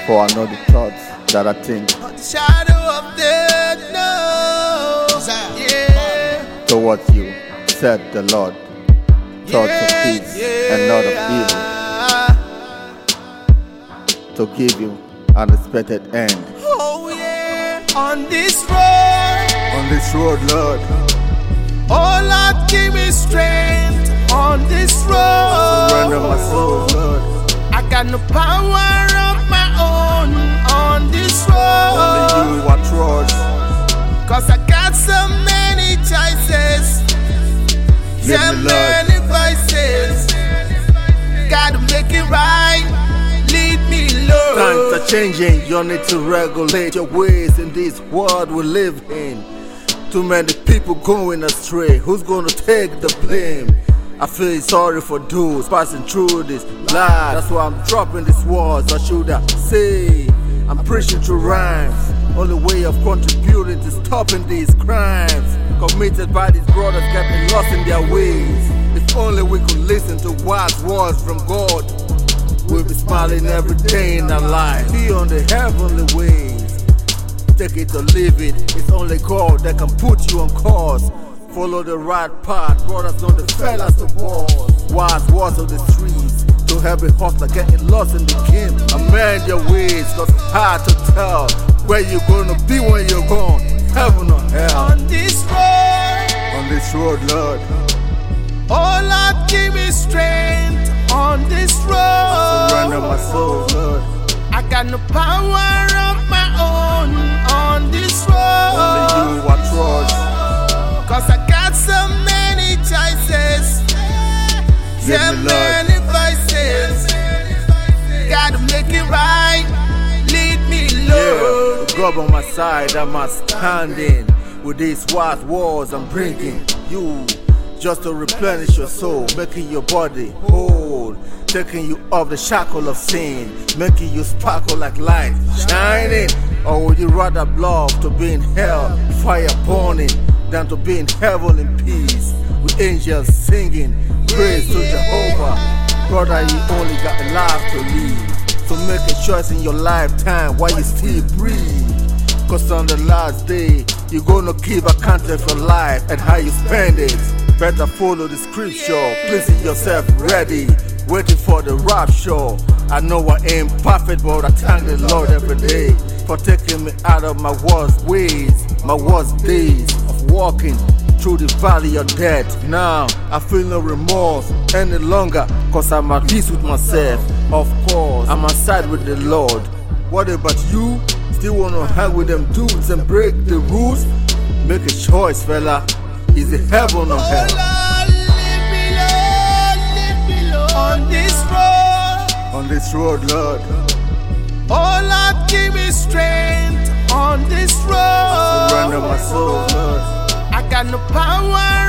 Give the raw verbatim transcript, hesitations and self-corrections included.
For I know the thoughts that I think Shadow of death knows, yeah. towards you, said the Lord. Thoughts of peace and not of evil, to give you an expected end. Oh yeah, on this road, On this road, Lord, oh Lord, give me strength. On this road, surrender my soul, Lord. I got no power of my own. On this road, Only you I trust. cause I got so many choices, Give so me, Lord. many voices. Gotta make it right. Lead me, Lord. Times are changing, you need to regulate your ways in this world we live in. Too many people going astray, who's gonna take the blame? I feel sorry for those passing through this life. That's why I'm dropping these words, or should I say I'm preaching through rhymes. Only way of contributing to stopping these crimes committed by these brothers getting lost in their ways. If only we could listen to wise words from God, we'll be smiling every day in our life. Be on the heavenly ways. Take it or leave it. It's only God that can put you on course. Follow the right path. Brothers know the fellas to boss. Wise words of the streets. To help a hustler getting lost in the game. Amend your ways, cause it's hard to tell where you're gonna be when you're gone. Heaven or hell. On this road, On this road, Lord, oh Lord, give me strength. On this road, surrender my soul, Lord. I got no power of my own. On this road, Only you I trust. cause I got so many choices, Give so me, Lord. many voices. Gotta make it right. Lead me, Yeah, Lord. with God on my side, I'm standing. With these wise words I'm bringing you, just to replenish your soul, making your body whole, taking you off the shackle of sin, making you sparkle like light shining. Or would you rather love to be in hell, fire burning, than to be in heaven in peace, with angels singing praise to Jehovah? Brother, you only got a life to live, so make a choice in your lifetime while you still breathe. Cause on the last day, you're gonna give account of your life and how you spend it. Better follow the scripture, placing yourself ready, waiting for the rapture. I know I ain't perfect, but I thank the Lord every day for taking me out of my worst ways, my worst days of walking through the valley of death. Now I feel no remorse any longer, cause I'm at peace with myself. Of course, I'm aside with the Lord. What about you? Still wanna hang with them dudes and break the rules? Make a choice, fella. Is it heaven or hell? Oh Lord, lead me, Lord, lead me, Lord. On this road, On this road, Lord, oh Lord, give me strength. On this road, surrender my soul, Lord. I got no power